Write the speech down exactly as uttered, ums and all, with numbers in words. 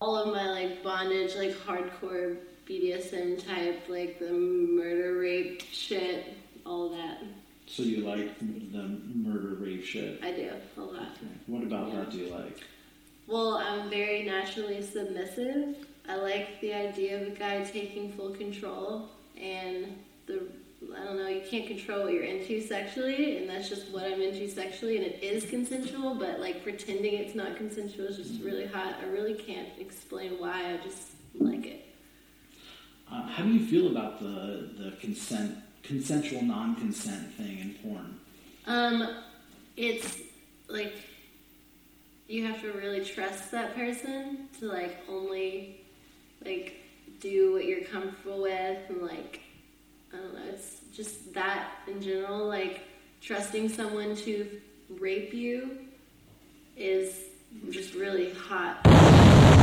all of my like bondage, like hardcore B D S M type, like the murder, rape shit, all that. So you like the murder, rape shit? I do, a lot. Okay. What about yeah. that do you like? Well, I'm very naturally submissive. I like the idea of a guy taking full control, and the I don't know, you can't control what you're into sexually, and that's just what I'm into sexually, and it is consensual, but like pretending it's not consensual is just really hot. I really can't explain why, I just like it. Uh, how do you feel about the the consent, consensual non-consent thing in porn? Um, it's like you have to really trust that person to like only like do what you're comfortable with, and like I don't know, it's just that in general, like trusting someone to rape you is just really hot.